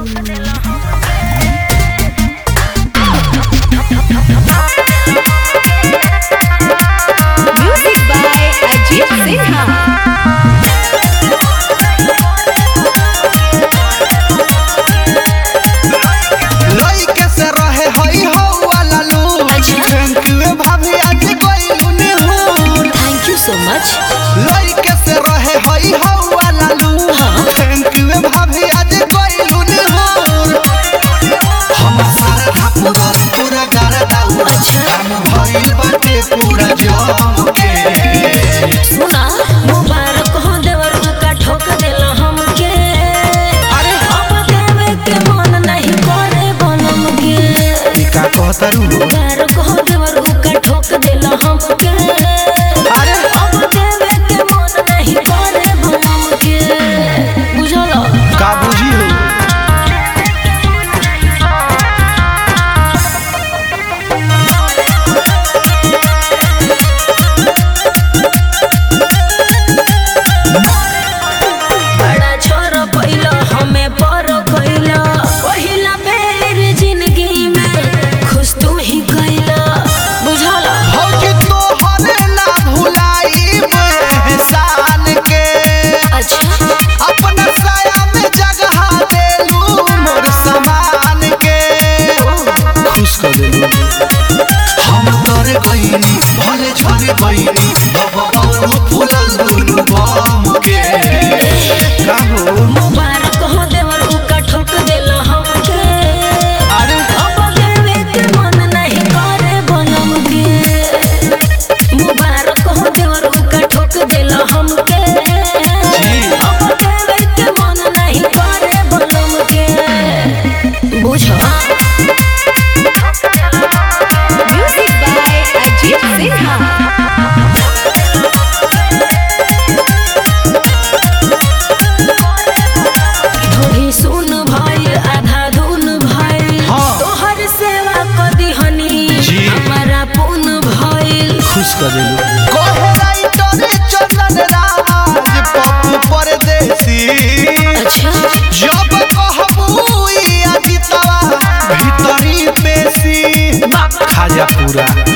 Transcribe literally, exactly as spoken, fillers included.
Music by Ajit Sinha. So much लइके से रहे हई हवा लालू थैंक यू भाभी आज कोइलू ने होर हम सारा पूरा पूरा गारा दाऊ काम भइल बाटे पूरा जम के सुना मुबारक हो देवर का ठोक देला हमके अरे अब देवे के मन नहीं करे बनम के का कहतरू मुबारक हो देवर का ठोक देला हमके अरे अब देवे के मन नहीं करे बनम के बुझलो का बुझी हो बड़ा छोरा पहिला हमें पर खइला पहिला बेर जिंदगी में खुश तू ही गइला बुझला भौजी तो हरे ना भुलाई एहसान के अच्छा अपना साया में जगह देलू मोर सामान के खुश कर देलू हम तोरे गइनी भले छोरे गइनी बाबा बाबू फूलल दुनु बम के का हो मुबारक हो देवर का ठोक देला हमके अरे अब देवे के मन नहीं करे बनम के मुबारक हो देवर का ठोक देला हमके अब देवे के मन नहीं करे बनम के बुझो Music by Ajit Sinha. थोड़ी सुन भाई आधा धुन भाई हाँ। तोहर सेवा कदी हनी जी। हमारा पुन भइल खुश कर देलू कोहे राइटर चंदन राज पप्पू परदेसी अच्छा जब कहबू ई अदितवा भीतरी पेशी खा जा पूरा